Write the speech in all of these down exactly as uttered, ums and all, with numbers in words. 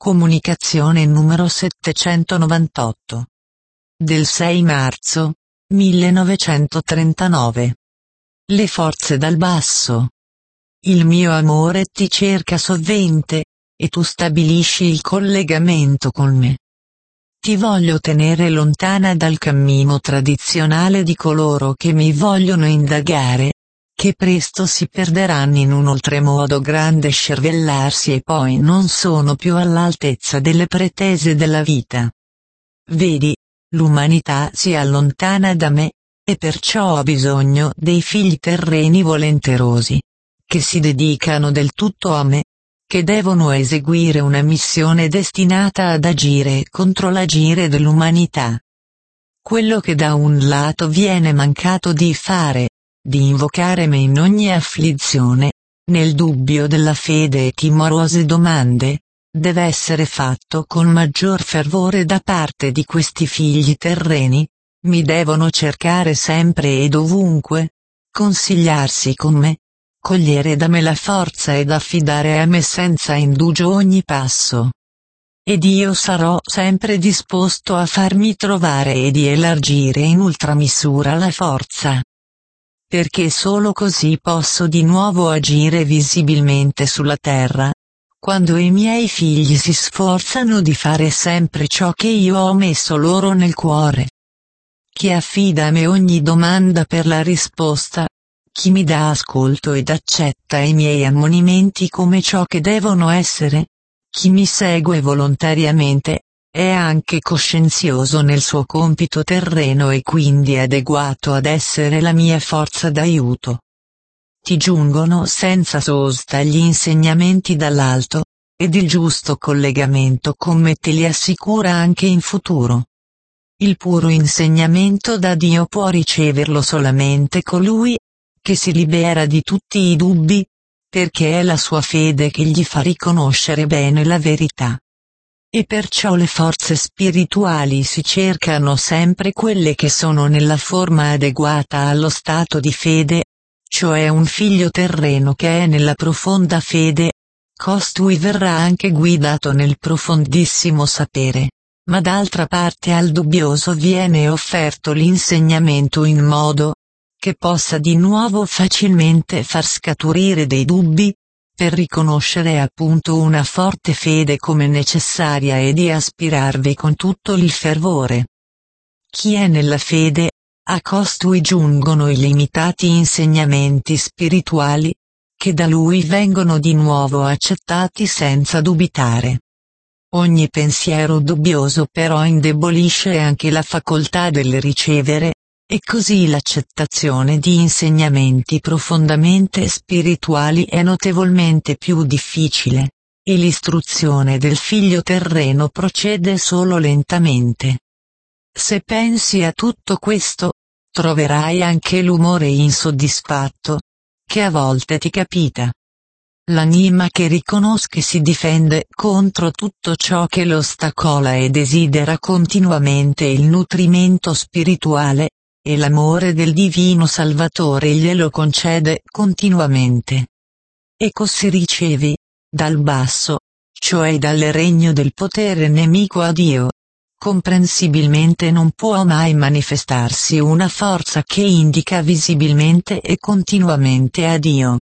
Comunicazione numero settecentonovantotto. Del sei marzo millenovecentotrentanove. Le forze dal basso. Il mio amore ti cerca sovente, e tu stabilisci il collegamento con me. Ti voglio tenere lontana dal cammino tradizionale di coloro che mi vogliono indagare, che presto si perderanno in un oltremodo grande scervellarsi e poi non sono più all'altezza delle pretese della vita. Vedi, l'umanità si allontana da me, e perciò ho bisogno dei figli terreni volenterosi, che si dedicano del tutto a me, che devono eseguire una missione destinata ad agire contro l'agire dell'umanità. Quello che da un lato viene mancato di fare, di invocare me in ogni afflizione, nel dubbio della fede e timorose domande, deve essere fatto con maggior fervore da parte di questi figli terreni, mi devono cercare sempre e dovunque, consigliarsi con me, cogliere da me la forza ed affidare a me senza indugio ogni passo. Ed io sarò sempre disposto a farmi trovare e di elargire in ultramisura la forza. Perché solo così posso di nuovo agire visibilmente sulla terra, quando i miei figli si sforzano di fare sempre ciò che io ho messo loro nel cuore. Chi affida a me ogni domanda per la risposta, chi mi dà ascolto ed accetta i miei ammonimenti come ciò che devono essere, chi mi segue volontariamente, è anche coscienzioso nel suo compito terreno e quindi adeguato ad essere la mia forza d'aiuto. Ti giungono senza sosta gli insegnamenti dall'alto, ed il giusto collegamento con me te li assicura anche in futuro. Il puro insegnamento da Dio può riceverlo solamente colui che si libera di tutti i dubbi, perché è la sua fede che gli fa riconoscere bene la verità. E perciò le forze spirituali si cercano sempre quelle che sono nella forma adeguata allo stato di fede, cioè un figlio terreno che è nella profonda fede, costui verrà anche guidato nel profondissimo sapere, ma d'altra parte al dubbioso viene offerto l'insegnamento in modo che possa di nuovo facilmente far scaturire dei dubbi, per riconoscere appunto una forte fede come necessaria e di aspirarvi con tutto il fervore. Chi è nella fede, a costui giungono i limitati insegnamenti spirituali, che da lui vengono di nuovo accettati senza dubitare. Ogni pensiero dubbioso però indebolisce anche la facoltà del ricevere, e così l'accettazione di insegnamenti profondamente spirituali è notevolmente più difficile, e l'istruzione del figlio terreno procede solo lentamente. Se pensi a tutto questo, troverai anche l'umore insoddisfatto, che a volte ti capita. L'anima che riconosce si difende contro tutto ciò che lo ostacola e desidera continuamente il nutrimento spirituale, e l'amore del Divino Salvatore glielo concede continuamente. E così ricevi, dal basso, cioè dal regno del potere nemico a Dio, comprensibilmente non può mai manifestarsi una forza che indica visibilmente e continuamente a Dio.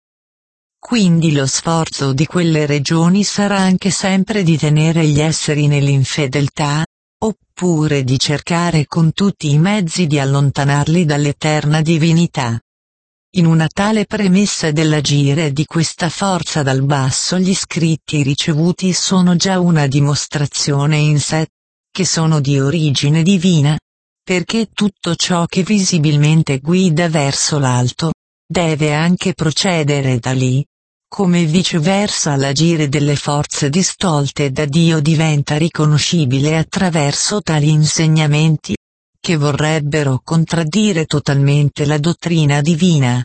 Quindi lo sforzo di quelle regioni sarà anche sempre di tenere gli esseri nell'infedeltà, oppure di cercare con tutti i mezzi di allontanarli dall'eterna divinità. In una tale premessa dell'agire di questa forza dal basso gli scritti ricevuti sono già una dimostrazione in sé, che sono di origine divina, perché tutto ciò che visibilmente guida verso l'alto, deve anche procedere da lì, come viceversa l'agire delle forze distolte da Dio diventa riconoscibile attraverso tali insegnamenti, che vorrebbero contraddire totalmente la dottrina divina.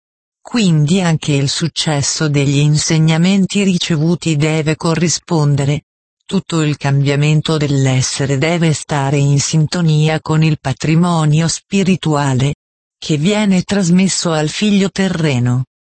Quindi anche il successo degli insegnamenti ricevuti deve corrispondere, tutto il cambiamento dell'essere deve stare in sintonia con il patrimonio spirituale, che viene trasmesso al figlio terreno.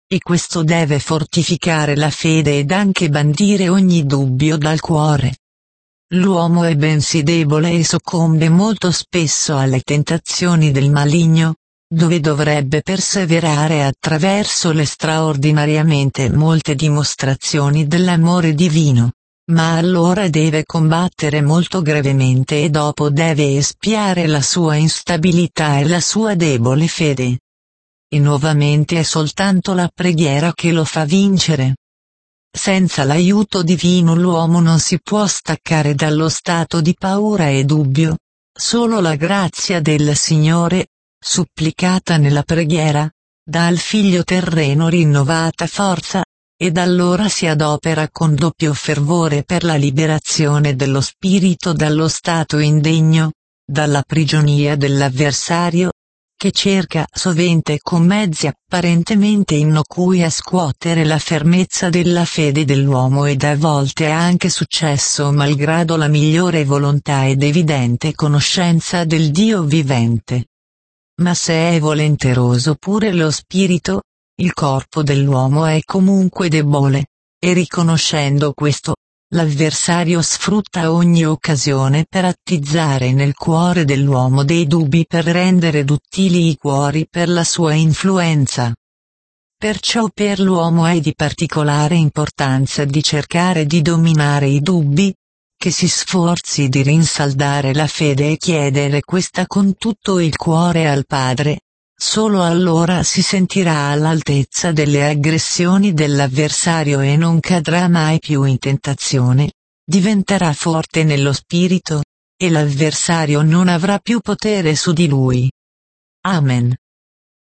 e questo deve fortificare la fede ed anche bandire ogni dubbio dal cuore. L'uomo è bensì debole e soccombe molto spesso alle tentazioni del maligno, dove dovrebbe perseverare attraverso le straordinariamente molte dimostrazioni dell'amore divino, ma allora deve combattere molto gravemente e dopo deve espiare la sua instabilità e la sua debole fede. E nuovamente è soltanto la preghiera che lo fa vincere. Senza l'aiuto divino l'uomo non si può staccare dallo stato di paura e dubbio. Solo la grazia del Signore, supplicata nella preghiera, dà al figlio terreno rinnovata forza, ed allora si adopera con doppio fervore per la liberazione dello spirito dallo stato indegno, dalla prigionia dell'avversario, che cerca sovente con mezzi apparentemente innocui a scuotere la fermezza della fede dell'uomo ed a volte è anche successo malgrado la migliore volontà ed evidente conoscenza del Dio vivente. Ma se è volenteroso pure lo spirito, il corpo dell'uomo è comunque debole, e riconoscendo questo, l'avversario sfrutta ogni occasione per attizzare nel cuore dell'uomo dei dubbi per rendere duttili i cuori per la sua influenza. Perciò per l'uomo è di particolare importanza di cercare di dominare i dubbi, che si sforzi di rinsaldare la fede e chiedere questa con tutto il cuore al Padre. Solo allora si sentirà all'altezza delle aggressioni dell'avversario e non cadrà mai più in tentazione, diventerà forte nello spirito, e l'avversario non avrà più potere su di lui. Amen.